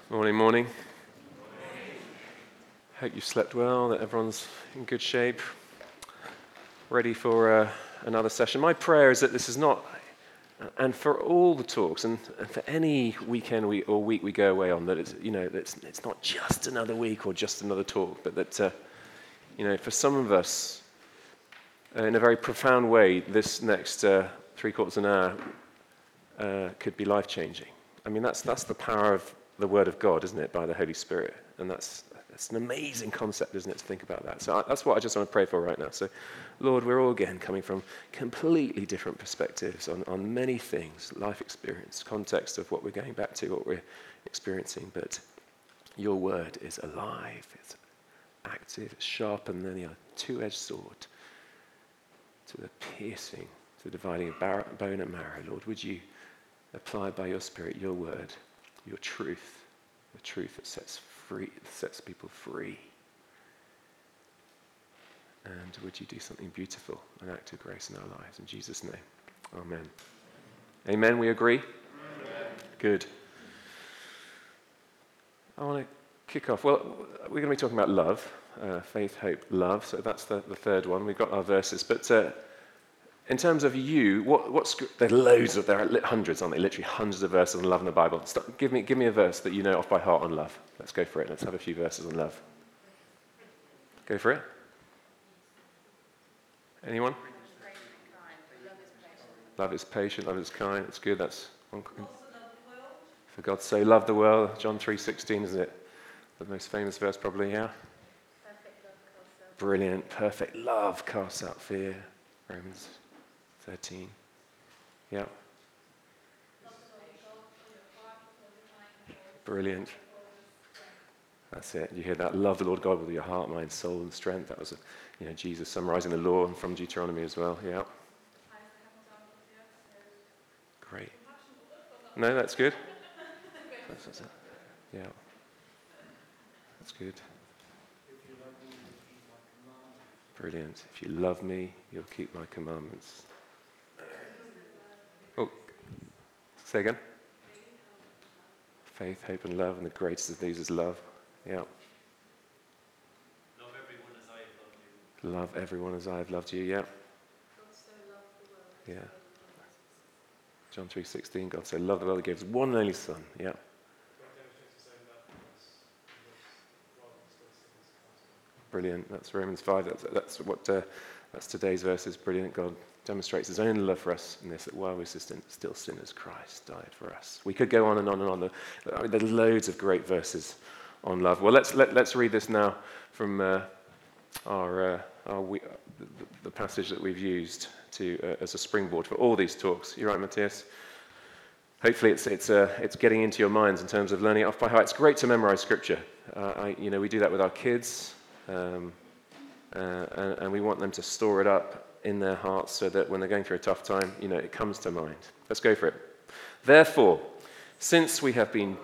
Morning, morning. Hope you've slept well, that everyone's in good shape, ready for another session. My prayer is that this is not, and for all the talks, and for any weekend or week we go away on, that it's not just another week or just another talk, but that for some of us, in a very profound way, this next 3/4 of an hour could be life-changing. I mean, that's the power of the Word of God, isn't it, by the Holy Spirit? And that's an amazing concept, isn't it, to think about that. So that's what I just want to pray for right now. So, Lord, we're all again coming from completely different perspectives on many things, life experience, context of what we're going back to, what we're experiencing. But your Word is alive, it's active, it's sharper than a two-edged sword to the piercing, to the dividing of bone and marrow. Lord, would you apply by your Spirit your Word, your truth, the truth that sets people free. And would you do something beautiful, an act of grace in our lives? In Jesus' name, amen. Amen, we agree? Amen. Good. I want to kick off. Well, we're going to be talking about love, faith, hope, love. So that's the third one. We've got our verses. But in terms of you, there are hundreds, aren't they? Literally hundreds of verses on love in the Bible. Give me a verse that you know off by heart on love. Let's go for it. Let's have a few verses on love. Go for it. Anyone? Love is patient, love is kind. That's good. That's one. For God so loved the world. John 3:16, isn't it? The most famous verse probably, yeah? Brilliant. Perfect love casts out fear. Romans 13. Yeah. Brilliant. That's it. You hear that? Love the Lord God with your heart, mind, soul, and strength. That was, Jesus summarizing the law and from Deuteronomy as well. Yeah. Great. No, that's good. Yeah. That's good. Brilliant. If you love me, you'll keep my commandments. Oh, say again. Faith, hope, and love, and the greatest of these is love. Yeah. Love everyone as I have loved you. Love everyone as I have loved you. Yeah. God so loved the world. Yeah. John 3:16. God so loved the world, He gave His one and only Son. Yeah. Brilliant. That's Romans 5. That's today's verse. Is brilliant. God demonstrates His own love for us in this, that while we're still sinners, Christ died for us. We could go on and on and on. There's loads of great verses on love. Well, let's read this now from the passage that we've used as a springboard for all these talks. You right, Matthias? Hopefully, it's getting into your minds in terms of learning it off by heart. It's great to memorize Scripture. We do that with our kids. And we want them to store it up in their hearts so that when they're going through a tough time, it comes to mind. Let's go for it. Therefore, since we have been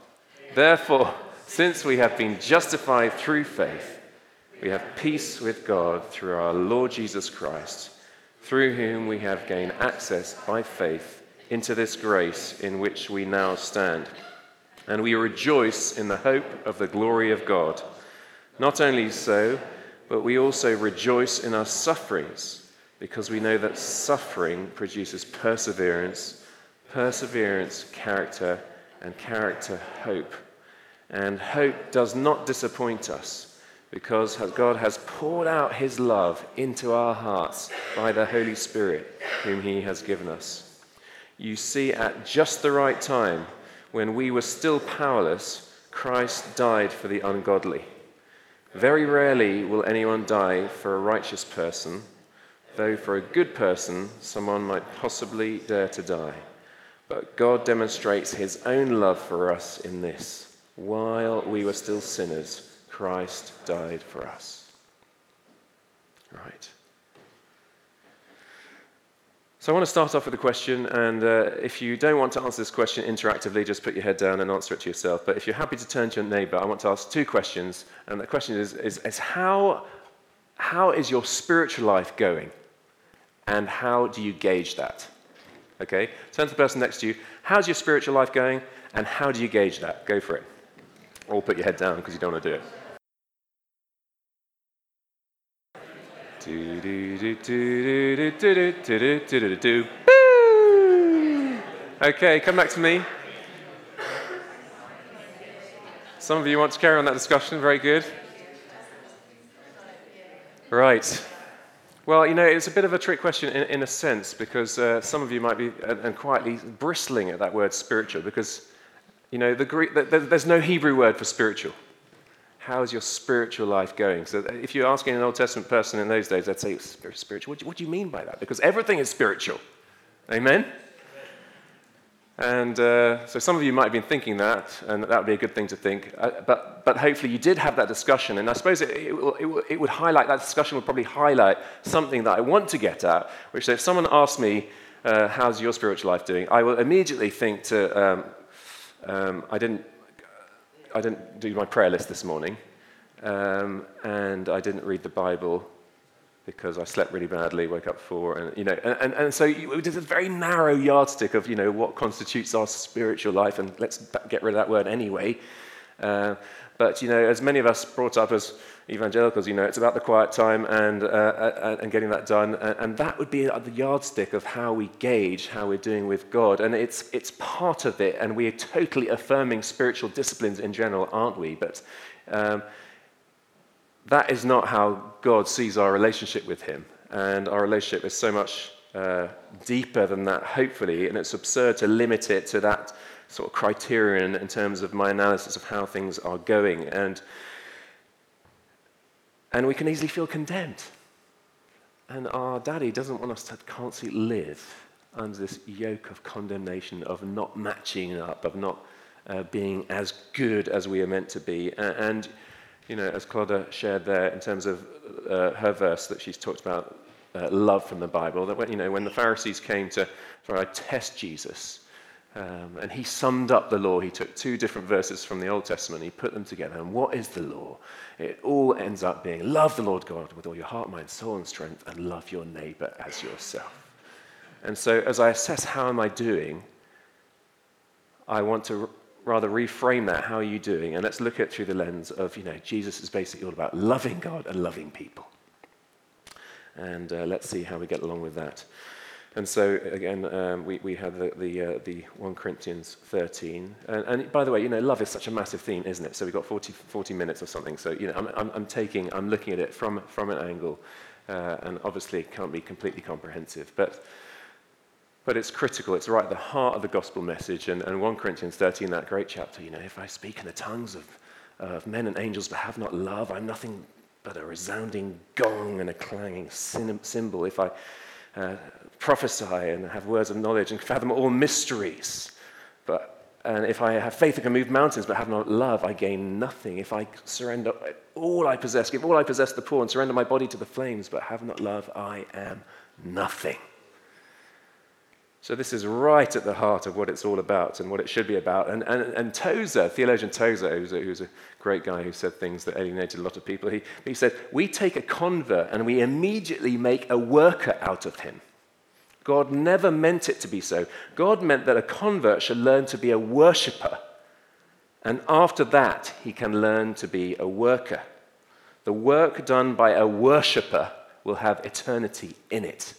justified through faith, we have peace with God through our Lord Jesus Christ, through whom we have gained access by faith into this grace in which we now stand. And we rejoice in the hope of the glory of God. Not only so, but we also rejoice in our sufferings, because we know that suffering produces perseverance, perseverance, character, and character, hope. And hope does not disappoint us, because God has poured out His love into our hearts by the Holy Spirit, whom He has given us. You see, at just the right time, when we were still powerless, Christ died for the ungodly. Very rarely will anyone die for a righteous person, though for a good person, someone might possibly dare to die. But God demonstrates His own love for us in this: while we were still sinners, Christ died for us. Right. So I want to start off with a question, and if you don't want to answer this question interactively, just put your head down and answer it to yourself. But if you're happy to turn to your neighbour, I want to ask two questions. And the question is how is your spiritual life going? And how do you gauge that? Okay? Turn to the person next to you. How's your spiritual life going? And how do you gauge that? Go for it. Or put your head down because you don't want to do it. Do, do, do, do, do, do, do, do, do, do, do. Boo! Okay, come back to me. Some of you want to carry on that discussion. Very good. Right. Well, it's a bit of a trick question in a sense, because some of you might be and quietly bristling at that word spiritual, because, the Greek, there's no Hebrew word for spiritual. How is your spiritual life going? So if you're asking an Old Testament person in those days, they'd say, spiritual? What do you mean by that? Because everything is spiritual. Amen? And so some of you might have been thinking that, and that would be a good thing to think. But hopefully you did have that discussion, and I suppose it would highlight, that discussion would probably highlight something that I want to get at, which is if someone asks me, how's your spiritual life doing, I will immediately think to, I didn't do my prayer list this morning, and I didn't read the Bible because I slept really badly, woke up at 4, and so it is a very narrow yardstick of, what constitutes our spiritual life, and let's get rid of that word anyway. But, as many of us brought up as evangelicals, it's about the quiet time and getting that done, and that would be the yardstick of how we gauge how we're doing with God, and it's part of it, and we are totally affirming spiritual disciplines in general, aren't we? But that is not how God sees our relationship with him, and our relationship is so much deeper than that, hopefully, and it's absurd to limit it to that sort of criterion in terms of my analysis of how things are going, and we can easily feel condemned. And our daddy doesn't want us to constantly live under this yoke of condemnation, of not matching up, of not being as good as we are meant to be. And as Claudia shared there in terms of her verse that she's talked about, love from the Bible, that when the Pharisees came to try to test Jesus, and he summed up the law. He took 2 different verses from the Old Testament, he put them together. And what is the law? It all ends up being, love the Lord God with all your heart, mind, soul, and strength, and love your neighbor as yourself. And so as I assess how am I doing, I want to rather reframe that. How are you doing? And let's look at it through the lens of, Jesus is basically all about loving God and loving people. And let's see how we get along with that. And so, again, we had the 1 Corinthians 13. And by the way, love is such a massive theme, isn't it? So we've got 40 minutes or something. So, I'm looking at it from an angle, and obviously it can't be completely comprehensive. But it's critical. It's right at the heart of the gospel message. And 1 Corinthians 13, that great chapter, if I speak in the tongues of men and angels but have not love, I'm nothing but a resounding gong and a clanging cymbal. If I prophesy and have words of knowledge and fathom all mysteries, and if I have faith that can move mountains but have not love, I gain nothing. If I surrender all I possess, give all I possess to the poor, and surrender my body to the flames but have not love, I am nothing. So this is right at the heart of what it's all about and what it should be about. And Tozer, theologian Tozer, who's a great guy who said things that alienated a lot of people, he said, we take a convert and we immediately make a worker out of him. God never meant it to be so. God meant that a convert should learn to be a worshipper. And after that, he can learn to be a worker. The work done by a worshipper will have eternity in it.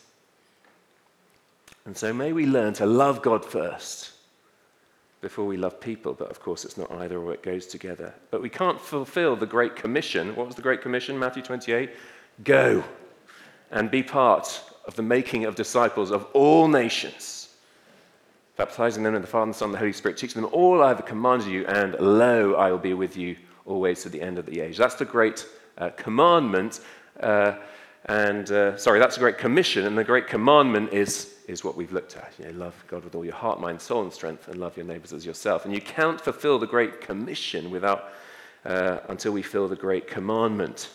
And so may we learn to love God first before we love people. But of course, it's not either or, it goes together. But we can't fulfill the Great Commission. What was the Great Commission? Matthew 28. Go and be part of the making of disciples of all nations, baptizing them in the Father, and the Son, and the Holy Spirit, teaching them all I have commanded you, and lo, I will be with you always to the end of the age. That's the great commandment. That's the Great Commission, and the Great Commandment is what we've looked at. Love God with all your heart, mind, soul, and strength, and love your neighbors as yourself. And you can't fulfill the Great Commission until we fill the Great Commandment.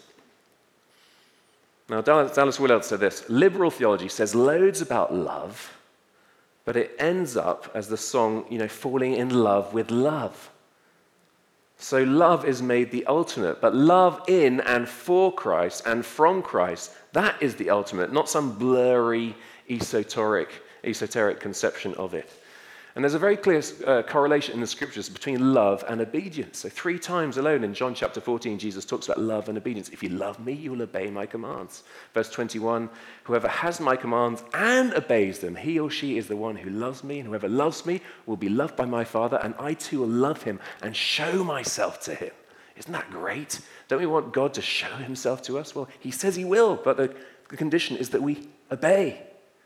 Now, Dallas Willard said this: liberal theology says loads about love, but it ends up as the song, falling in love with love. So love is made the ultimate, but love in and for Christ and from Christ, that is the ultimate, not some blurry, esoteric conception of it. And there's a very clear correlation in the scriptures between love and obedience. So 3 times alone in John chapter 14, Jesus talks about love and obedience. If you love me, you will obey my commands. Verse 21, whoever has my commands and obeys them, he or she is the one who loves me. And whoever loves me will be loved by my Father, and I too will love him and show myself to him. Isn't that great? Don't we want God to show himself to us? Well, he says he will, but the condition is that we obey.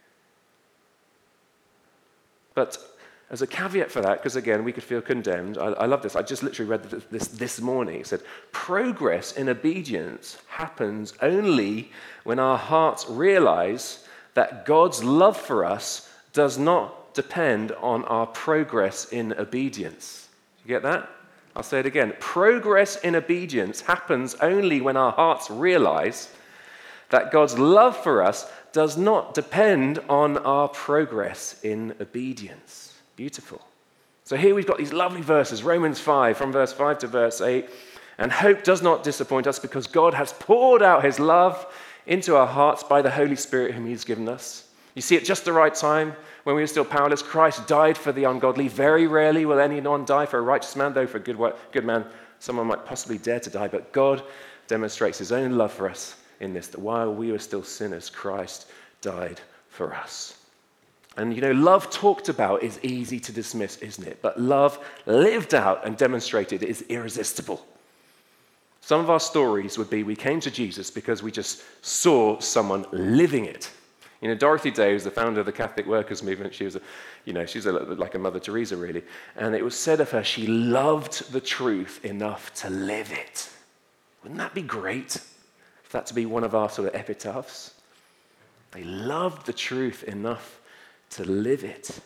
But as a caveat for that, because again, we could feel condemned. I love this. I just literally read this morning. It said, progress in obedience happens only when our hearts realize that God's love for us does not depend on our progress in obedience. You get that? I'll say it again. Progress in obedience happens only when our hearts realize that God's love for us does not depend on our progress in obedience. Beautiful. So here we've got these lovely verses, Romans 5, from verse 5 to verse 8. And hope does not disappoint us because God has poured out his love into our hearts by the Holy Spirit whom he's given us. You see, at just the right time, when we were still powerless, Christ died for the ungodly. Very rarely will anyone die for a righteous man, though for a good man, someone might possibly dare to die. But God demonstrates his own love for us in this, that while we were still sinners, Christ died for us. And love talked about is easy to dismiss, isn't it? But love lived out and demonstrated is irresistible. Some of our stories would be we came to Jesus because we just saw someone living it. Dorothy Day was the founder of the Catholic Workers Movement. She was, like a Mother Teresa, really. And it was said of her, she loved the truth enough to live it. Wouldn't that be great for that to be one of our sort of epitaphs? They loved the truth enough to live it.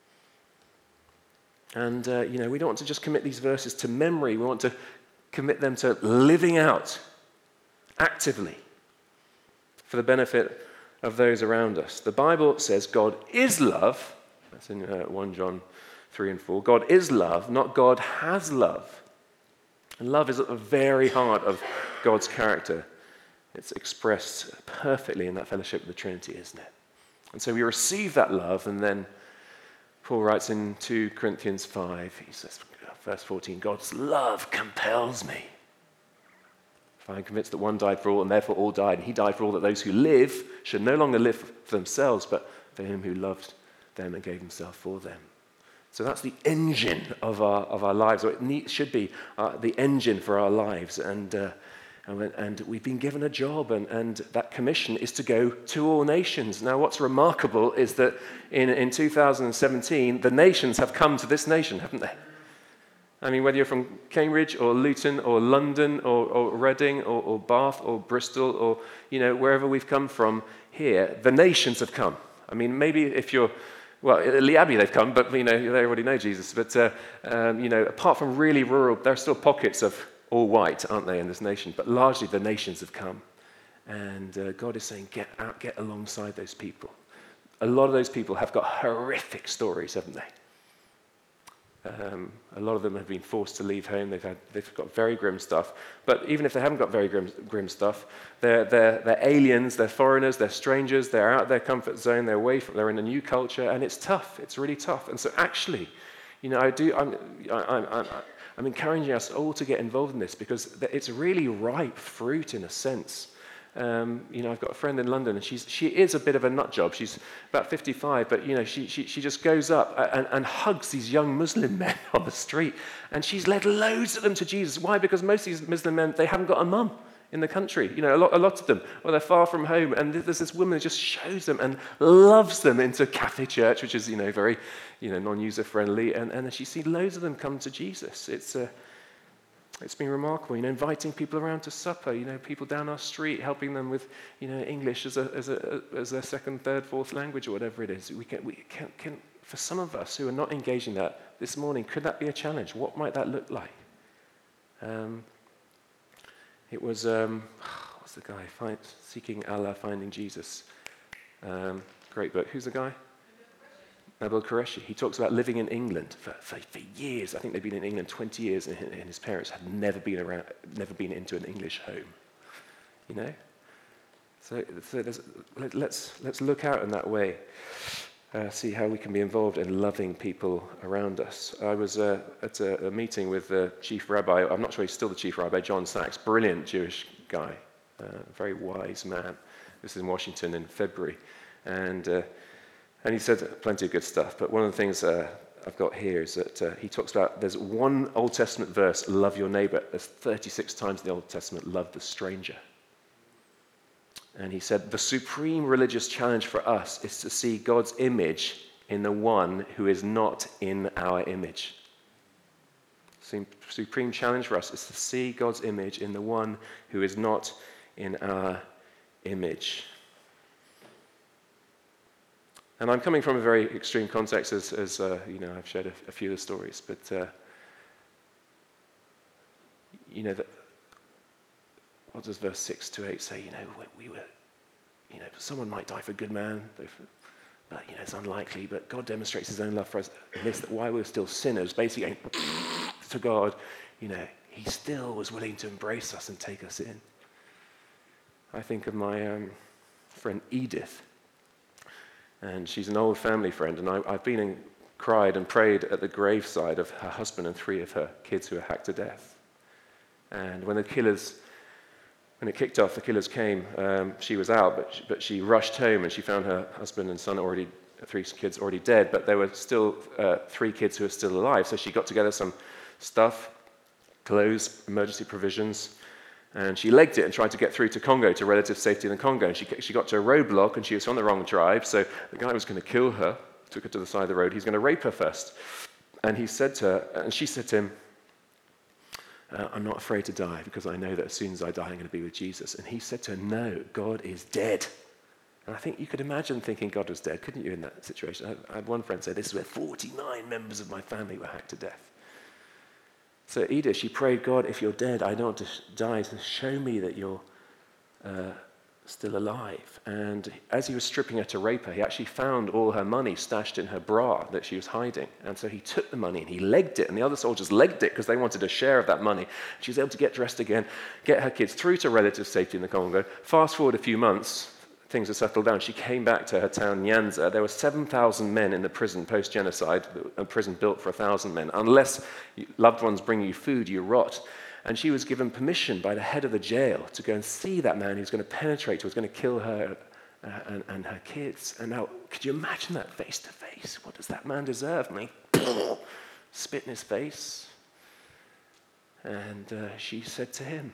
And, we don't want to just commit these verses to memory. We want to commit them to living out actively for the benefit of those around us. The Bible says God is love. That's in 1 John 3 and 4. God is love, not God has love. And love is at the very heart of God's character. It's expressed perfectly in that fellowship of the Trinity, isn't it? And so we receive that love, and then Paul writes in 2 Corinthians 5, he says, verse 14, God's love compels me. For I am convinced that one died for all, and therefore all died, and he died for all, that those who live should no longer live for themselves, but for him who loved them and gave himself for them. So that's the engine of our lives, or it should be the engine for our lives. And we've been given a job, and that commission is to go to all nations. Now, what's remarkable is that in 2017, the nations have come to this nation, haven't they? I mean, whether you're from Cambridge or Luton or London or Reading or Bath or Bristol or, wherever we've come from here, the nations have come. I mean, maybe if you're, well, at Lee Abbey they've come, but, they already know Jesus. But, apart from really rural, there are still pockets of all white, aren't they, in this nation? But largely the nations have come. And God is saying, get out, get alongside those people. A lot of those people have got horrific stories, haven't they? A lot of them have been forced to leave home. They've got very grim stuff. But even if they haven't got very grim stuff, they're aliens, they're foreigners, they're strangers, they're out of their comfort zone, they're in a new culture, and it's tough. It's really tough. And so actually, I'm encouraging us all to get involved in this because it's really ripe fruit in a sense. I've got a friend in London, and she is a bit of a nut job. She's about 55, but she just goes up and hugs these young Muslim men on the street, and she's led loads of them to Jesus. Why? Because most of these Muslim men, they haven't got a mum in the country. A lot of them, or they're far from home, and there's this woman who just shows them and loves them into Catholic Church, which is very non-user friendly, and she's seen loads of them come to Jesus. It's been remarkable, inviting people around to supper, people down our street, helping them with, English as their second, third, fourth language or whatever it is. We can, for some of us who are not engaging that this morning, could that be a challenge? What might that look like? It was, what's the guy? Seeking Allah, Finding Jesus. Great book. Who's the guy? Nabil Qureshi. He talks about living in England for years. I think they've been in England 20 years, and his parents had never been into an English home. So let's look out in that way. see how we can be involved in loving people around us. I was at a meeting with the chief rabbi. I'm not sure he's still the chief rabbi, John Sachs, brilliant Jewish guy, very wise man. This is in Washington in February. And he said plenty of good stuff, but one of the things I've got here is that he talks about there's one Old Testament verse, love your neighbor. There's 36 times in the Old Testament, love the stranger. And he said, the supreme religious challenge for us is to see God's image in the one who is not in our image. Supreme challenge for us is to see God's image in the one who is not in our image. And I'm coming from a very extreme context, as I've shared a few of the stories, but what does verse 6 to 8 say? We were, someone might die for a good man, but it's unlikely. But God demonstrates His own love for us in this, that while we were still sinners, basically going to God, He still was willing to embrace us and take us in. I think of my friend Edith, and she's an old family friend, and I've been and cried and prayed at the graveside of her husband and 3 of her kids who were hacked to death. And when it kicked off, the killers came. She was out, but she rushed home and she found her husband and son 3 kids already dead, but there were still 3 kids who were still alive. So she got together some stuff, clothes, emergency provisions, and she legged it and tried to get through to Congo, to relative safety in the Congo. And she got to a roadblock and she was on the wrong drive, so the guy was going to kill her, took her to the side of the road. He's going to rape her first. And he said to her, and she said to him, I'm not afraid to die because I know that as soon as I die, I'm going to be with Jesus. And he said to her, no, God is dead. And I think you could imagine thinking God was dead, couldn't you, in that situation? I had one friend say, this is where 49 members of my family were hacked to death. So Edith, she prayed, God, if you're dead, I don't want to die, so show me that you're still alive. And as he was stripping her to rape her, he actually found all her money stashed in her bra that she was hiding. And so he took the money and he legged it, and the other soldiers legged it because they wanted a share of that money. She was able to get dressed again, get her kids through to relative safety in the Congo. Fast forward a few months, things had settled down. She came back to her town, Nyanza. There were 7,000 men in the prison post-genocide, a prison built for 1,000 men. Unless loved ones bring you food, you rot. And she was given permission by the head of the jail to go and see that man who's going to penetrate, who's going to kill her and her kids. And now, could you imagine that face to face? What does that man deserve? And he spit in his face. And she said to him,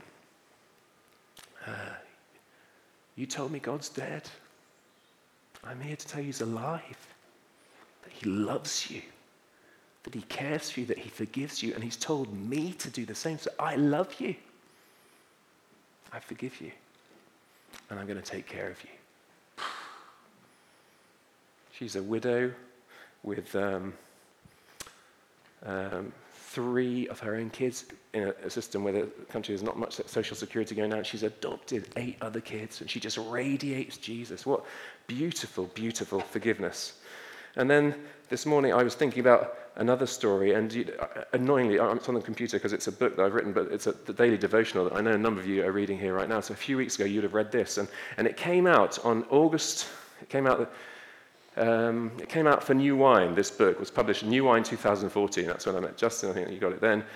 you told me God's dead. I'm here to tell you He's alive, that He loves you, that He cares for you, that He forgives you, and He's told me to do the same. So I love you. I forgive you, and I'm going to take care of you. She's a widow with 3 of her own kids in a system where the country has not much social security going on. She's adopted 8 other kids, and she just radiates Jesus. What beautiful, beautiful forgiveness. And then this morning I was thinking about another story, and annoyingly, it's on the computer because it's a book that I've written, but it's the daily devotional that I know a number of you are reading here right now. So a few weeks ago you'd have read this, and it came out on August. It came out for New Wine. This book was published in New Wine 2014. That's when I met Justin. I think you got it then.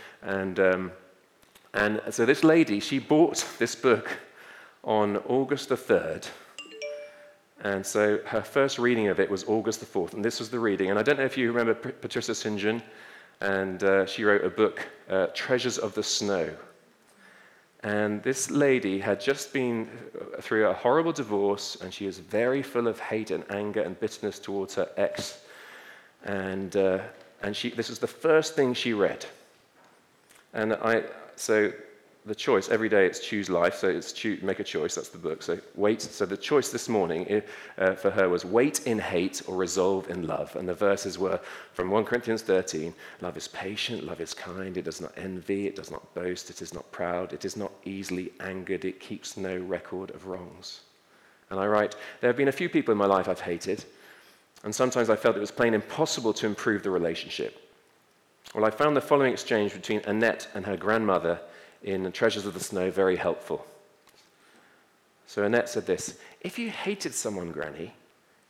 And so this lady, she bought this book on August the 3rd. And so her first reading of it was August the 4th. And this was the reading. And I don't know if you remember Patricia St. John. And she wrote a book, Treasures of the Snow. And this lady had just been through a horrible divorce, and she was very full of hate and anger and bitterness towards her ex. And this was the first thing she read. And so the choice, every day it's choose life, so it's make a choice, that's the book. So the choice this morning for her was wait in hate or resolve in love. And the verses were from 1 Corinthians 13, love is patient, love is kind, it does not envy, it does not boast, it is not proud, it is not easily angered, it keeps no record of wrongs. And I write, there have been a few people in my life I've hated, and sometimes I felt it was plain impossible to improve the relationship. Well, I found the following exchange between Annette and her grandmother in Treasures of the Snow very helpful. So Annette said this, if you hated someone, Granny,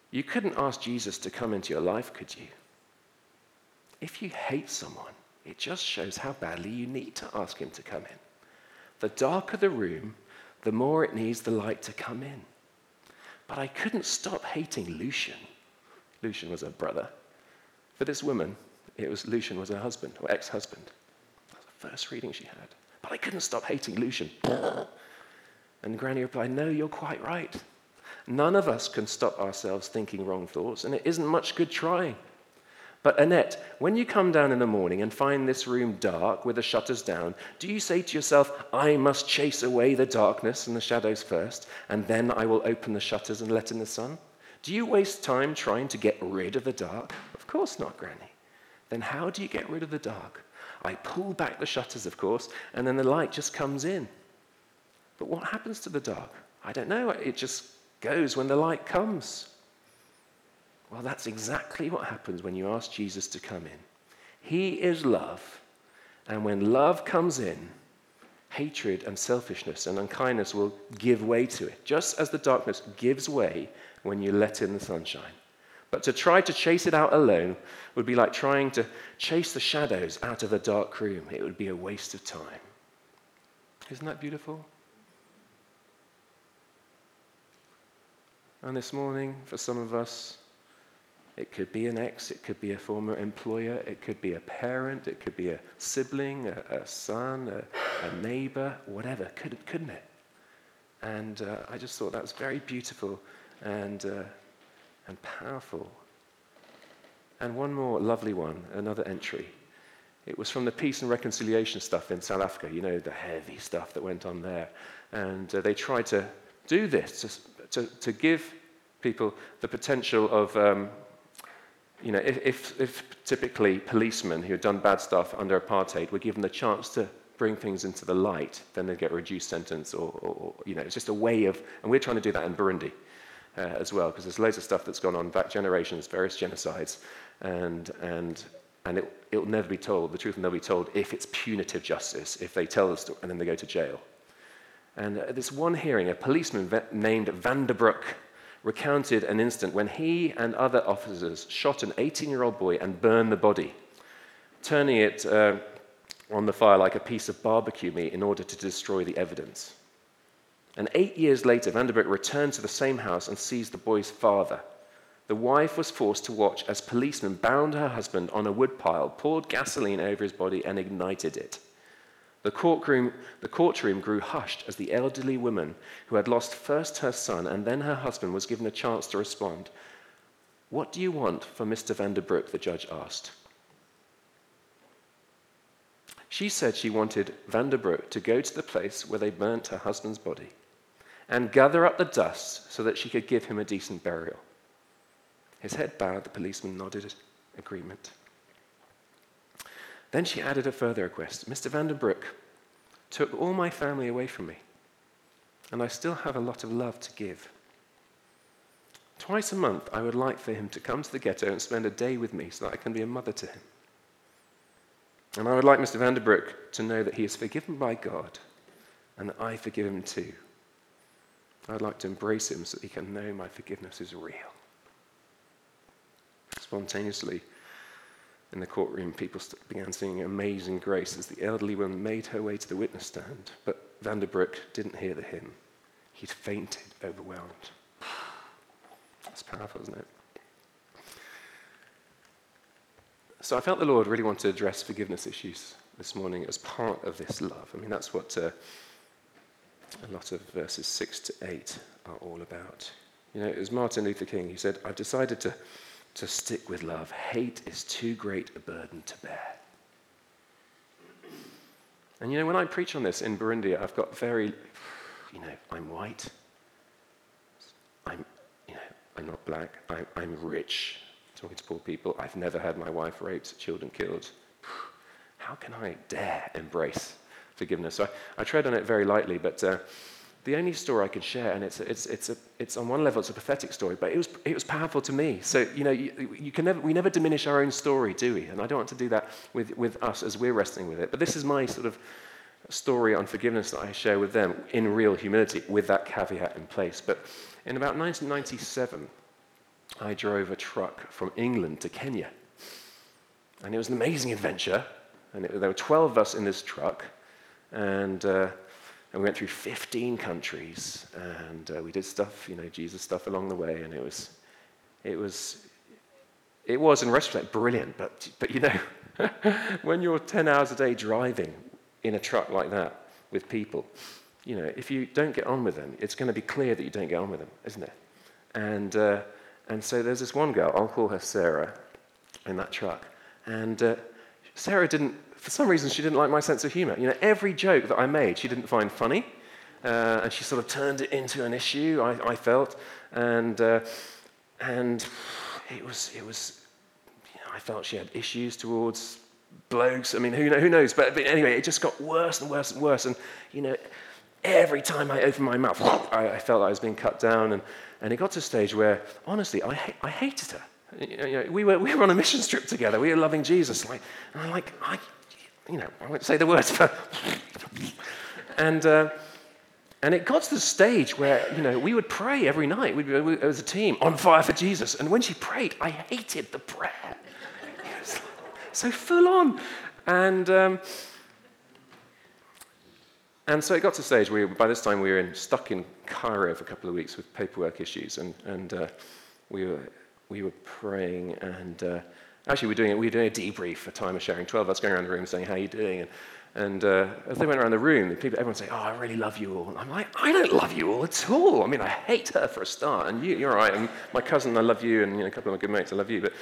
You couldn't ask Jesus to come into your life, could you? If you hate someone, it just shows how badly you need to ask him to come in. The darker the room, the more it needs the light to come in. But I couldn't stop hating Lucian. Lucian was her brother. For this woman, Lucian was her husband, or ex-husband. That was the first reading she had. But I couldn't stop hating Lucian. And Granny replied, no, you're quite right. None of us can stop ourselves thinking wrong thoughts, and it isn't much good trying. But Annette, when you come down in the morning and find this room dark with the shutters down, do you say to yourself, I must chase away the darkness and the shadows first, and then I will open the shutters and let in the sun? Do you waste time trying to get rid of the dark? Of course not, Granny. Then how do you get rid of the dark? I pull back the shutters, of course, and then the light just comes in. But what happens to the dark? I don't know. It just goes when the light comes. Well, that's exactly what happens when you ask Jesus to come in. He is love, and when love comes in, hatred and selfishness and unkindness will give way to it, just as the darkness gives way when you let in the sunshine. But to try to chase it out alone would be like trying to chase the shadows out of a dark room. It would be a waste of time. Isn't that beautiful? And this morning, for some of us, it could be an ex, it could be a former employer, it could be a parent, it could be a sibling, a son, a neighbor, whatever, couldn't it? And I just thought that was very beautiful and powerful. And one more lovely one, another entry. It was from the peace and reconciliation stuff in South Africa, you know, the heavy stuff that went on there. And they tried to do this, to give people the potential of, if typically policemen who had done bad stuff under apartheid were given the chance to bring things into the light, then they'd get a reduced sentence or it's just a way of, and we're trying to do that in Burundi as well, because there's loads of stuff that's gone on back generations, various genocides, and it'll never be told, the truth will never be told if it's punitive justice, if they tell the story and then they go to jail. And this one hearing, a policeman named Vanderbroek recounted an incident when he and other officers shot an 18-year-old boy and burned the body, turning it on the fire like a piece of barbecue meat in order to destroy the evidence. And 8 years later, Vanderbroek returned to the same house and seized the boy's father. The wife was forced to watch as policemen bound her husband on a woodpile, poured gasoline over his body, and ignited it. The courtroom grew hushed as the elderly woman, who had lost first her son and then her husband, was given a chance to respond. What do you want for Mr. Vanderbroek? The judge asked. She said she wanted Vanderbroek to go to the place where they burnt her husband's body and gather up the dust so that she could give him a decent burial. His head bowed, the policeman nodded agreement. Then she added a further request. Mr. Vanderbroek took all my family away from me, and I still have a lot of love to give. Twice a month, I would like for him to come to the ghetto and spend a day with me so that I can be a mother to him. And I would like Mr. Vanderbroek to know that he is forgiven by God and that I forgive him too. I'd like to embrace him so that he can know my forgiveness is real. Spontaneously, in the courtroom, people began singing Amazing Grace as the elderly woman made her way to the witness stand. But Vanderbroek didn't hear the hymn. He'd fainted, overwhelmed. That's powerful, isn't it? So I felt the Lord really wanted to address forgiveness issues this morning as part of this love. I mean, that's what a lot of verses 6 to 8 are all about. You know, it was Martin Luther King. He said, I've decided to stick with love. Hate is too great a burden to bear. And you know, when I preach on this in Burundi, I've got very, I'm white. I'm not black. I'm rich. Talking to poor people. I've never had my wife raped, children killed. How can I dare embrace forgiveness? So I tread on it very lightly, but the only story I can share, and it's on one level it's a pathetic story, but it was powerful to me. So we never diminish our own story, do we? And I don't want to do that with us as we're wrestling with it. But this is my sort of story on forgiveness that I share with them in real humility, with that caveat in place. But in about 1997, I drove a truck from England to Kenya. And it was an amazing adventure. And there were 12 of us in this truck. And we went through 15 countries. And we did stuff, Jesus stuff along the way. And it was in retrospect brilliant. But when you're 10 hours a day driving in a truck like that with people, if you don't get on with them, it's going to be clear that you don't get on with them, isn't it? And so there's this one girl, I'll call her Sarah, in that truck. And Sarah for some reason, she didn't like my sense of humor. Every joke that I made, she didn't find funny. And she sort of turned it into an issue, I felt. And it was I felt she had issues towards blokes. I mean, who knows? But anyway, it just got worse and worse and worse. And, every time I opened my mouth, I felt I was being cut down. And it got to a stage where, honestly, I hated her. We were on a mission trip together. We were loving Jesus. And I won't say the words, but... And it got to the stage where, we would pray every night. We as a team, on fire for Jesus. And when she prayed, I hated the prayer. It was so full on. And so it got to the stage where by this time we were stuck in Cairo for a couple of weeks with paperwork issues, and we were praying, and actually we were doing a debrief, a time of sharing. 12 of us going around the room saying, "How are you doing?" And as they went around the room, everyone saying, "Oh, I really love you all." And I'm like, I don't love you all at all. I mean, I hate her for a start, and you're all right. And my cousin, I love you, and a couple of my good mates, I love you. But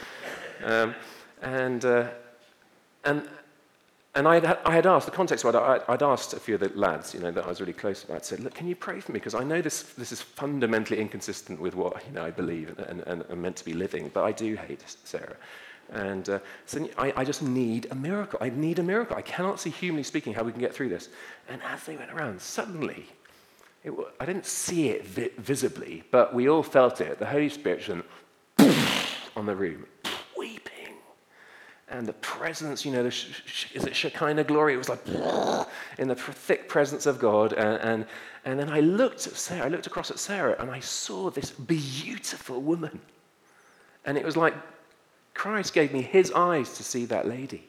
And I had asked, the context was I'd asked a few of the lads, that I was really close about, said, "Look, can you pray for me? Because I know this is fundamentally inconsistent with what I believe and am meant to be living, but I do hate Sarah. And so I just need a miracle. I need a miracle. I cannot see, humanly speaking, how we can get through this." And as they went around, suddenly, I didn't see it visibly, but we all felt it. The Holy Spirit went on the room, weeping. And the presence, is it Shekinah glory? It was like in the thick presence of God. And then I looked at Sarah. I looked across at Sarah, and I saw this beautiful woman. And it was like Christ gave me his eyes to see that lady.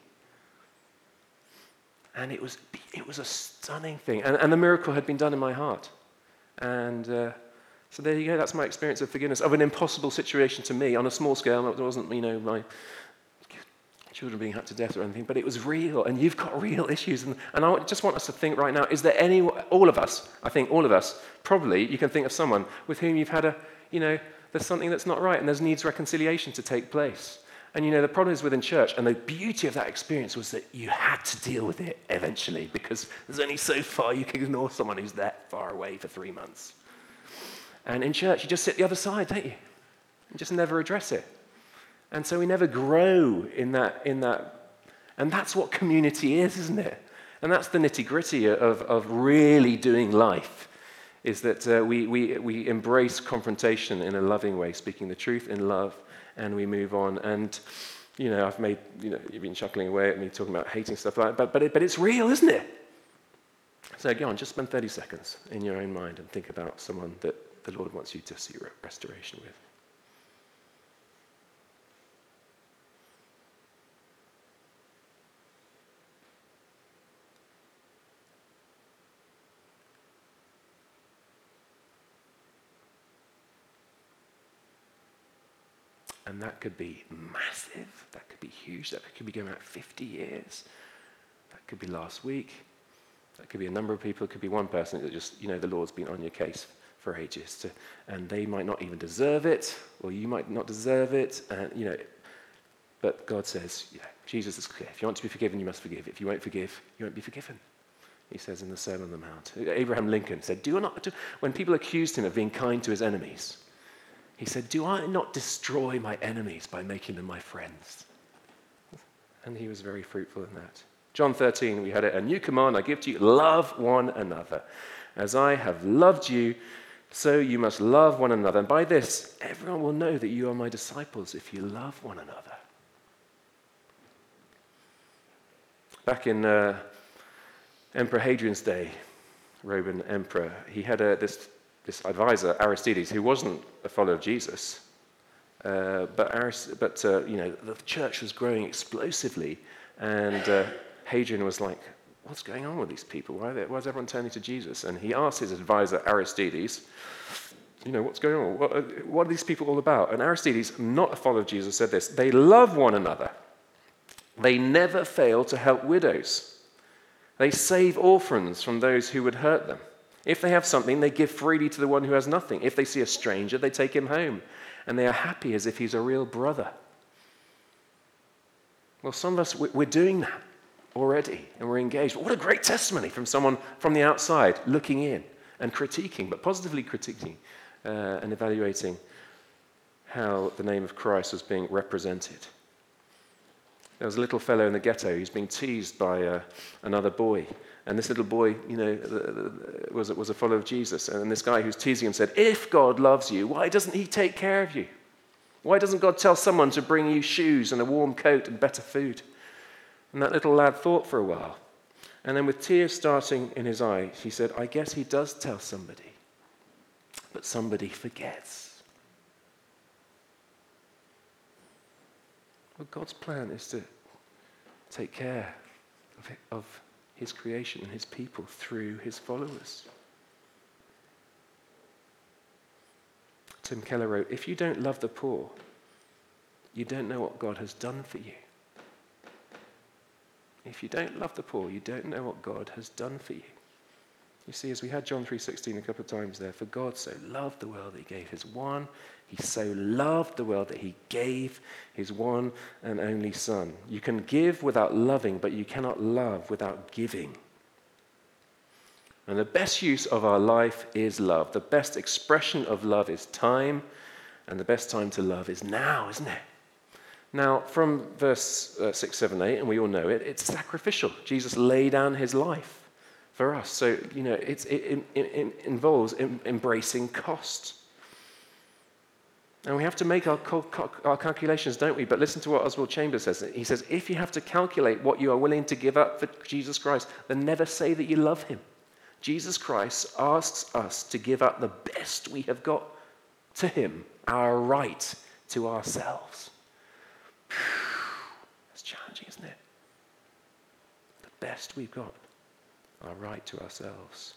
And it was a stunning thing. And the miracle had been done in my heart. And so there you go. That's my experience of forgiveness, of an impossible situation to me on a small scale. It wasn't, my children being hacked to death or anything, but it was real, and you've got real issues. And I just want us to think right now, is there all of us, probably you can think of someone with whom you've had there's something that's not right, and there's needs reconciliation to take place. And the problem is within church, and the beauty of that experience was that you had to deal with it eventually, because there's only so far you can ignore someone who's that far away for 3 months. And in church, you just sit the other side, don't you? And just never address it. And so we never grow in that, and that's what community is, isn't it? And that's the nitty-gritty of really doing life, is that we embrace confrontation in a loving way, speaking the truth in love, and we move on. And, I've made, you've been chuckling away at me talking about hating stuff like that, but it's real, isn't it? So go on, just spend 30 seconds in your own mind and think about someone that the Lord wants you to see restoration with. And that could be massive, that could be huge, that could be going back 50 years, that could be last week, that could be a number of people, it could be one person that just, the Lord's been on your case for ages, and they might not even deserve it, or you might not deserve it, but God says, Jesus is clear. If you want to be forgiven, you must forgive. If you won't forgive, you won't be forgiven. He says in the Sermon on the Mount. Abraham Lincoln said, when people accused him of being kind to his enemies, he said, "Do I not destroy my enemies by making them my friends?" And he was very fruitful in that. John 13, we had it, "A new command I give to you, love one another. As I have loved you, so you must love one another. And by this, everyone will know that you are my disciples if you love one another." Back in Emperor Hadrian's day, Roman emperor, he had this advisor, Aristides, who wasn't a follower of Jesus, The church was growing explosively, and Hadrian was like, what's going on with these people? Why is everyone turning to Jesus? And he asked his advisor, Aristides, what's going on? What are these people all about? And Aristides, not a follower of Jesus, said this: they love one another. They never fail to help widows. They save orphans from those who would hurt them. If they have something, they give freely to the one who has nothing. If they see a stranger, they take him home. And they are happy as if he's a real brother. Well, some of us, we're doing that already, and we're engaged. But what a great testimony from someone from the outside looking in and critiquing, but positively critiquing and evaluating how the name of Christ was being represented. There was a little fellow in the ghetto who's being teased by another boy. And this little boy, was a follower of Jesus. And this guy who's teasing him said, if God loves you, why doesn't he take care of you? Why doesn't God tell someone to bring you shoes and a warm coat and better food? And that little lad thought for a while. And then with tears starting in his eyes, he said, I guess he does tell somebody, but somebody forgets. Well, God's plan is to take care of his creation and his people through his followers. Tim Keller wrote, if you don't love the poor, you don't know what God has done for you. If you don't love the poor, you don't know what God has done for you. You see, as we had John 3:16 a couple of times there, for God so loved the world that he gave his one. He so loved the world that he gave his one and only Son. You can give without loving, but you cannot love without giving. And the best use of our life is love. The best expression of love is time, and the best time to love is now, isn't it? Now, from verse 6, 7, 8, and we all know it, it's sacrificial. Jesus laid down his life for us. So, it involves embracing cost. And we have to make our calculations, don't we? But listen to what Oswald Chambers says. He says, if you have to calculate what you are willing to give up for Jesus Christ, then never say that you love him. Jesus Christ asks us to give up the best we have got to him, our right to ourselves. That's challenging, isn't it? The best we've got, our right to ourselves.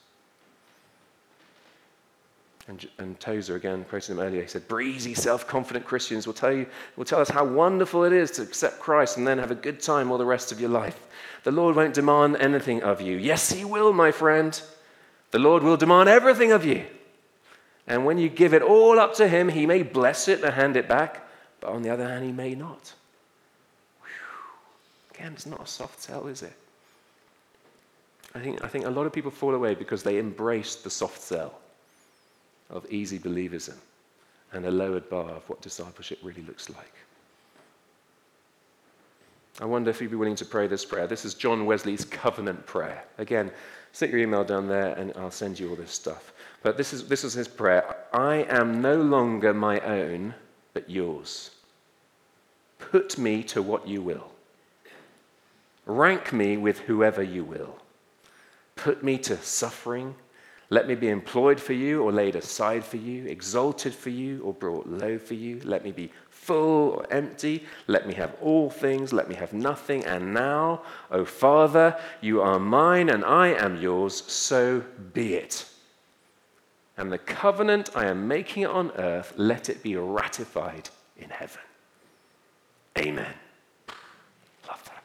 And Tozer, again, quoting him earlier, he said, breezy, self-confident Christians will tell us how wonderful it is to accept Christ and then have a good time all the rest of your life. The Lord won't demand anything of you. Yes, he will, my friend. The Lord will demand everything of you. And when you give it all up to him, he may bless it and hand it back, but on the other hand, he may not. Whew. Again, it's not a soft sell, is it? I think a lot of people fall away because they embrace the soft sell of easy believism and a lowered bar of what discipleship really looks like. I wonder if you'd be willing to pray this prayer. This is John Wesley's covenant prayer. Again, stick your email down there and I'll send you all this stuff. But this is his prayer. I am no longer my own, but yours. Put me to what you will. Rank me with whoever you will. Put me to suffering. Let me be employed for you or laid aside for you, exalted for you or brought low for you. Let me be full or empty. Let me have all things. Let me have nothing. And now, O Father, you are mine and I am yours, so be it. And the covenant I am making on earth, let it be ratified in heaven. Amen. Love that.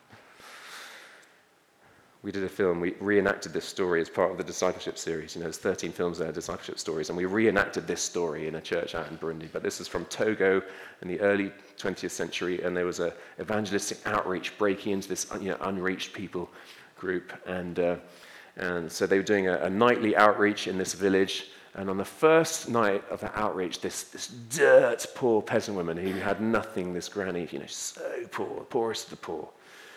We did a film, we reenacted this story as part of the discipleship series. There's 13 films there, discipleship stories, and we reenacted this story in a church out in Burundi. But this is from Togo in the early 20th century, and there was an evangelistic outreach breaking into this unreached people group. And so they were doing a nightly outreach in this village. And on the first night of that outreach, this dirt poor peasant woman who had nothing, this granny, so poor, poorest of the poor,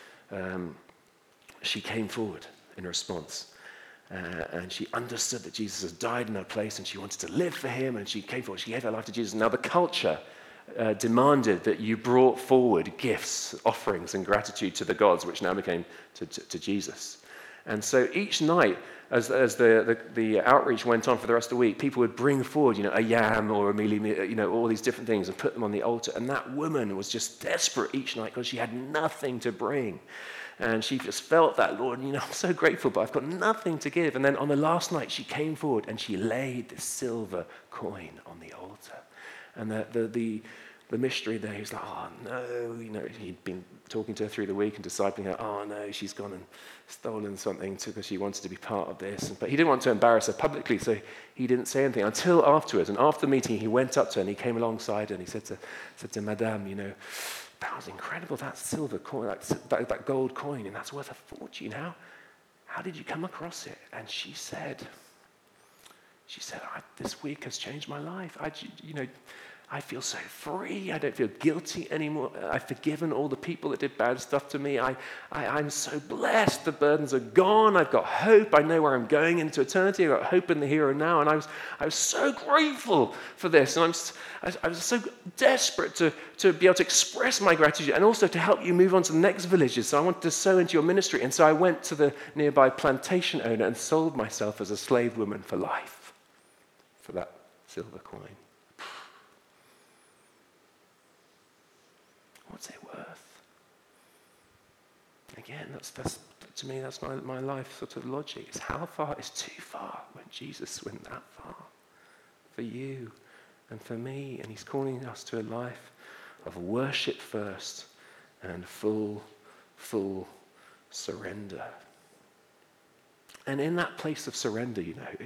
she came forward in response. And she understood that Jesus had died in her place and she wanted to live for him, and she came forward, she gave her life to Jesus. Now the culture demanded that you brought forward gifts, offerings, and gratitude to the gods, which now became to Jesus. And so each night, as the outreach went on for the rest of the week, people would bring forward, a yam or a mealie, all these different things and put them on the altar. And that woman was just desperate each night because she had nothing to bring. And she just felt that, Lord, I'm so grateful, but I've got nothing to give. And then on the last night, she came forward and she laid this silver coin on the altar. And the missionary there, he was like, oh, no, he'd been talking to her through the week and discipling her, oh, no, she's gone and stolen something because she wanted to be part of this. But he didn't want to embarrass her publicly, so he didn't say anything until afterwards. And after the meeting, he went up to her and he came alongside her and he said to Madame, that was incredible, that silver coin, that gold coin, and that's worth a fortune. How did you come across it? And she said, this week has changed my life. I feel so free. I don't feel guilty anymore. I've forgiven all the people that did bad stuff to me. I'm so blessed. The burdens are gone. I've got hope. I know where I'm going into eternity. I've got hope in the here and now. And I was so grateful for this. And I was so desperate to be able to express my gratitude and also to help you move on to the next villages. So I wanted to sow into your ministry. And so I went to the nearby plantation owner and sold myself as a slave woman for life for that silver coin. What's it worth? Again, that's to me, that's my life sort of logic. It's how far is too far when Jesus went that far for you and for me. And he's calling us to a life of worship first and full surrender. And in that place of surrender,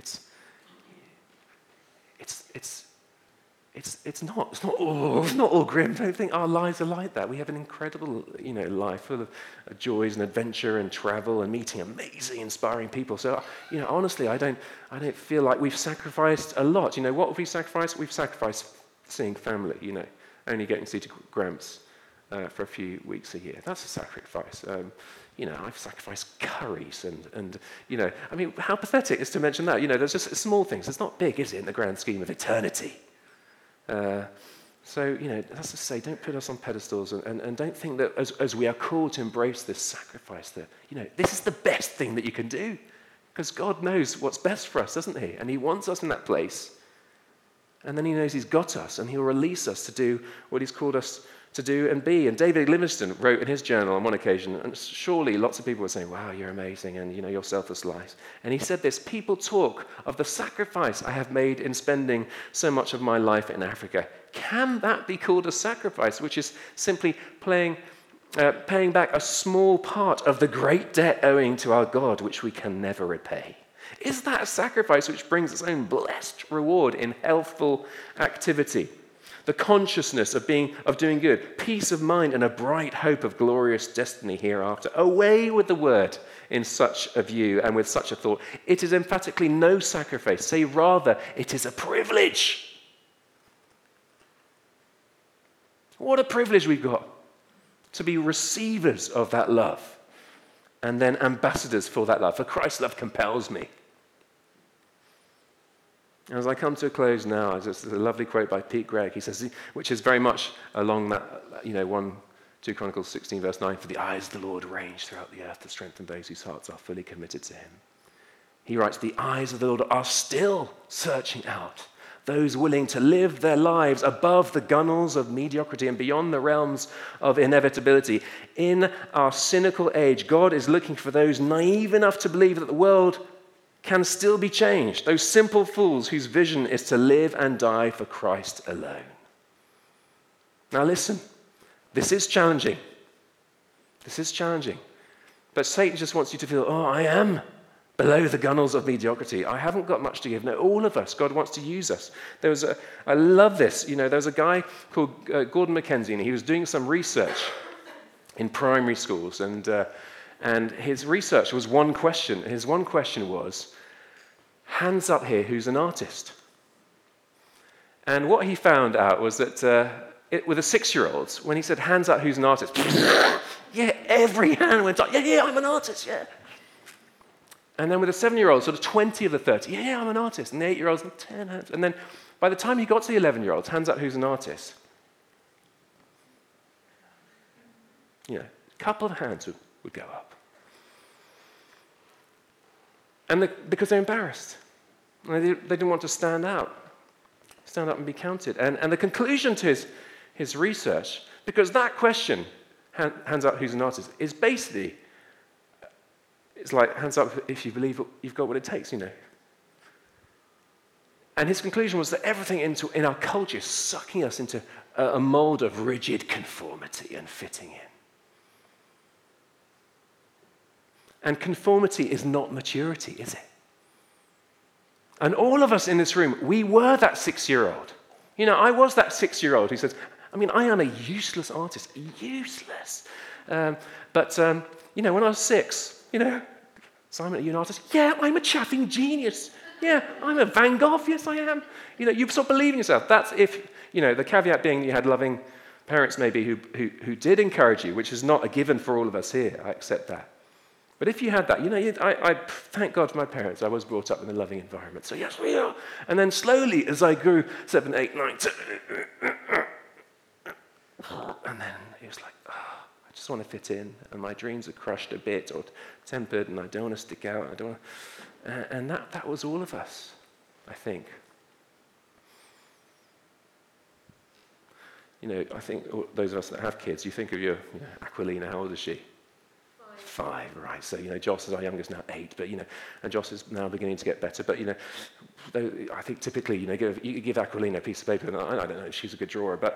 it's not all grim. Don't think our lives are like that. We have an incredible, life full of joys and adventure and travel and meeting amazing, inspiring people. So, honestly, I don't feel like we've sacrificed a lot. What have we sacrificed? We've sacrificed seeing family. Only getting to see Gramps for a few weeks a year. That's a sacrifice. I've sacrificed curries and how pathetic is to mention that. There's just small things. It's not big, is it, in the grand scheme of eternity? That's to say, don't put us on pedestals and don't think that as we are called to embrace this sacrifice that, this is the best thing that you can do. Because God knows what's best for us, doesn't he? And he wants us in that place. And then he knows he's got us and he'll release us to do what he's called us to do and be. And David Livingstone wrote in his journal on one occasion, and surely lots of people were saying, wow, you're amazing, and your selfless lives. And he said this, people talk of the sacrifice I have made in spending so much of my life in Africa. Can that be called a sacrifice, which is simply paying back a small part of the great debt owing to our God, which we can never repay? Is that a sacrifice which brings its own blessed reward in healthful activity? The consciousness of doing good, peace of mind, and a bright hope of glorious destiny hereafter. Away with the word in such a view and with such a thought. It is emphatically no sacrifice. Say rather, it is a privilege. What a privilege we've got to be receivers of that love and then ambassadors for that love. For Christ's love compels me. As I come to a close now, there's a lovely quote by Pete Greig. He says, which is very much along that, 2 Chronicles 16, verse 9, for the eyes of the Lord range throughout the earth to strengthen those whose hearts are fully committed to him. He writes, the eyes of the Lord are still searching out those willing to live their lives above the gunnels of mediocrity and beyond the realms of inevitability. In our cynical age, God is looking for those naive enough to believe that the world can still be changed, those simple fools whose vision is to live and die for Christ alone. Now listen, this is challenging. This is challenging. But Satan just wants you to feel, I am below the gunnels of mediocrity. I haven't got much to give. No, all of us, God wants to use us. I love this. There was a guy called Gordon Mackenzie, and he was doing some research in primary schools, and his research was one question. His one question was, hands up here, who's an artist? And what he found out was that with the 6-year-olds, when he said, hands up, who's an artist? Yeah, every hand went up. Yeah, I'm an artist, yeah. And then with the 7-year-olds, sort of 20 of the 30, yeah, I'm an artist. And the 8-year-olds, 10 hands. And then by the time he got to the 11-year-olds, hands up, who's an artist? A couple of hands would go up. because they're embarrassed. They didn't want to stand up and be counted. And the conclusion to his research, because that question, hands up who's an artist, is basically, it's like hands up if you believe you've got what it takes, And his conclusion was that everything in our culture is sucking us into a mold of rigid conformity and fitting in. And conformity is not maturity, is it? And all of us in this room, we were that 6-year-old. I was that 6-year-old who says, I am a useless artist, useless. But when I was 6, Simon, are you an artist? Yeah, I'm a chaffing genius. Yeah, I'm a Van Gogh. Yes, I am. You stop believing yourself. That's if, the caveat being you had loving parents maybe who did encourage you, which is not a given for all of us here. I accept that. But if you had that, I thank God for my parents. I was brought up in a loving environment. So yes, we are. And then slowly, as I grew 7, 8, 9, 10, and then it was like, I just want to fit in. And my dreams are crushed a bit or tempered, and I don't want to stick out. I don't want to, and that was all of us, I think. I think those of us that have kids, you think of your Aquilina. How old is she? 5, right? So Joss is our youngest now, 8, but and Joss is now beginning to get better. But I think typically you give Aquilina a piece of paper, and I don't know, she's a good drawer, but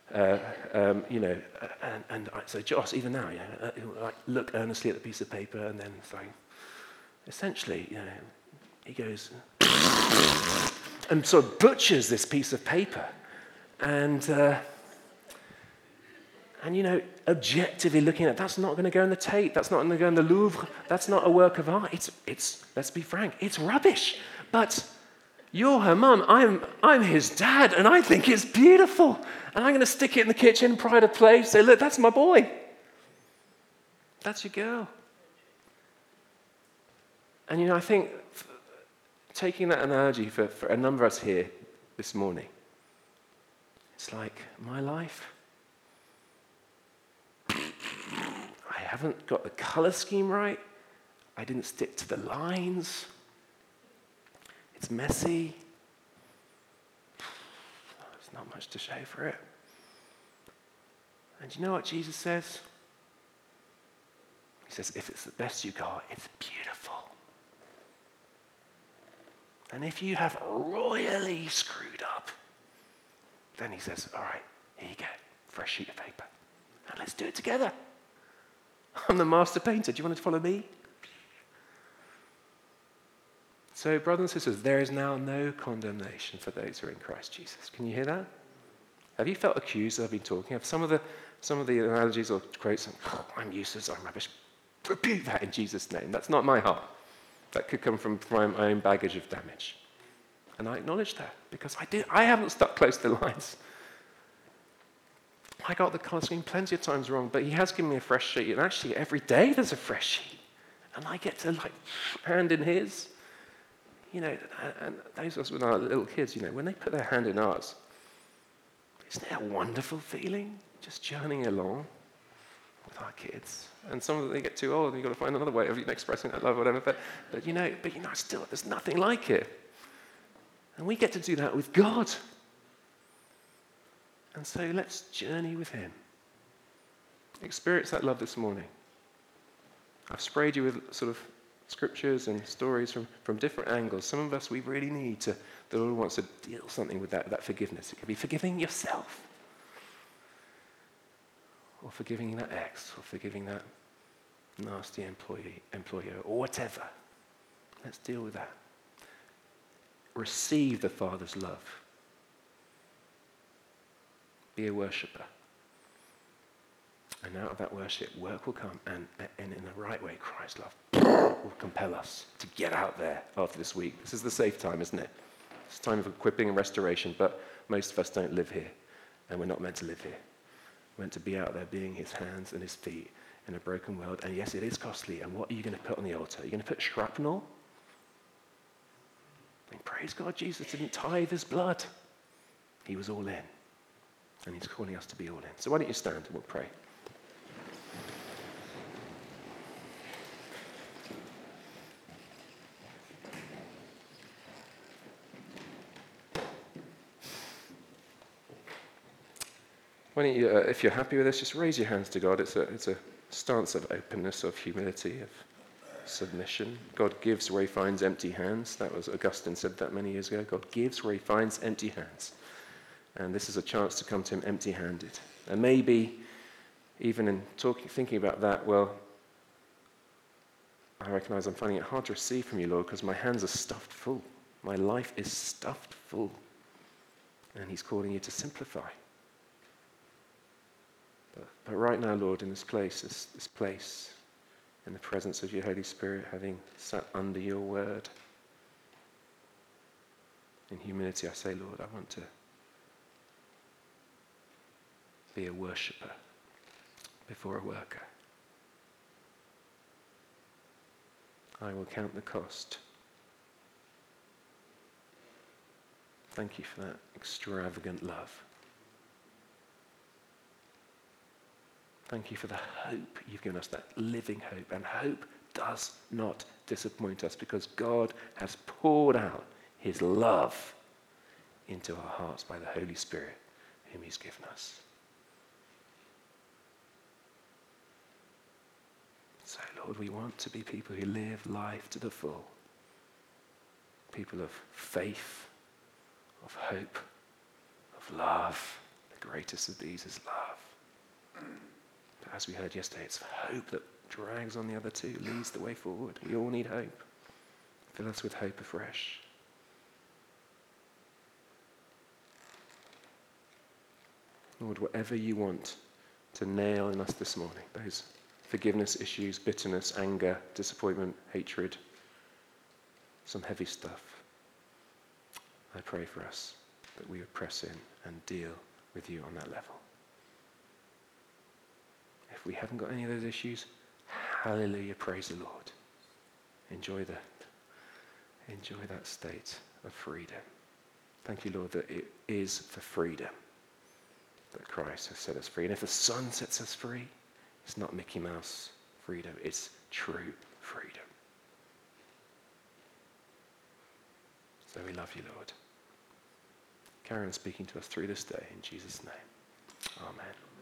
so Joss even now, like look earnestly at the piece of paper, and then so essentially, he goes and sort of butchers this piece of paper, and objectively looking at it, that's not going to go in the Tate, that's not going to go in the Louvre, that's not a work of art. It's let's be frank, it's rubbish. But you're her mum, I'm his dad, and I think it's beautiful. And I'm going to stick it in the kitchen, pride of place, say, look, that's my boy. That's your girl. And I think taking that analogy for a number of us here this morning, it's like my life. I haven't got the color scheme right. I didn't stick to the lines. It's messy. There's not much to show for it. And you know what Jesus says? He says, if it's the best you got, it's beautiful. And if you have royally screwed up, then he says, all right, here you go, fresh sheet of paper. Now let's do it together. I'm the master painter. Do you want to follow me? So, brothers and sisters, there is now no condemnation for those who are in Christ Jesus. Can you hear that? Have you felt accused as I've been talking? Have some of the analogies or quotes, I'm useless, I'm rubbish. Rebuke that in Jesus' name. That's not my heart. That could come from my own baggage of damage. And I acknowledge that because I haven't stuck close to the lines. I got the color scheme plenty of times wrong, but he has given me a fresh sheet. And actually, every day there's a fresh sheet. And I get to hand in his. And those of us with our little kids, when they put their hand in ours, isn't it a wonderful feeling? Just journeying along with our kids. And some of them, they get too old, and you've got to find another way of expressing that love or whatever. But still, there's nothing like it. And we get to do that with God. And so let's journey with him. Experience that love this morning. I've sprayed you with sort of scriptures and stories from different angles. Some of us, we really need to, the Lord wants to deal something with that forgiveness. It could be forgiving yourself, or forgiving that ex, or forgiving that nasty employer, or whatever. Let's deal with that. Receive the Father's love. Be a worshipper. And out of that worship, work will come, and in the right way, Christ's love will compel us to get out there after this week. This is the safe time, isn't it? It's a time of equipping and restoration, but most of us don't live here, and we're not meant to live here. We're meant to be out there being his hands and his feet in a broken world, and yes, it is costly, and what are you going to put on the altar? Are you going to put shrapnel? And praise God, Jesus didn't tithe his blood. He was all in, and he's calling us to be all in. So why don't you stand and we'll pray. Why don't you, if you're happy with this, just raise your hands to God. It's a stance of openness, of humility, of submission. God gives where he finds empty hands. That was Augustine said that many years ago. God gives where he finds empty hands. And this is a chance to come to him empty-handed. And maybe even in thinking about that, well, I recognize I'm finding it hard to receive from you, Lord, because my hands are stuffed full. My life is stuffed full. And he's calling you to simplify. But right now, Lord, in this place, this place, in the presence of your Holy Spirit, having sat under your word, in humility, I say, Lord, I want to be a worshipper before a worker. I will count the cost. Thank you for that extravagant love. Thank you for the hope you've given us, that living hope. And hope does not disappoint us because God has poured out his love into our hearts by the Holy Spirit whom he's given us. So, Lord, we want to be people who live life to the full. People of faith, of hope, of love. The greatest of these is love. But as we heard yesterday, it's hope that drags on the other two, leads the way forward. We all need hope. Fill us with hope afresh. Lord, whatever you want to nail in us this morning, those forgiveness issues, bitterness, anger, disappointment, hatred, some heavy stuff, I pray for us that we would press in and deal with you on that level. If we haven't got any of those issues, hallelujah, praise the Lord. Enjoy that state of freedom. Thank you, Lord, that it is for freedom that Christ has set us free. And if the Son sets us free, it's not Mickey Mouse freedom, it's true freedom. So we love you, Lord. Carry on speaking to us through this day in Jesus' name. Amen.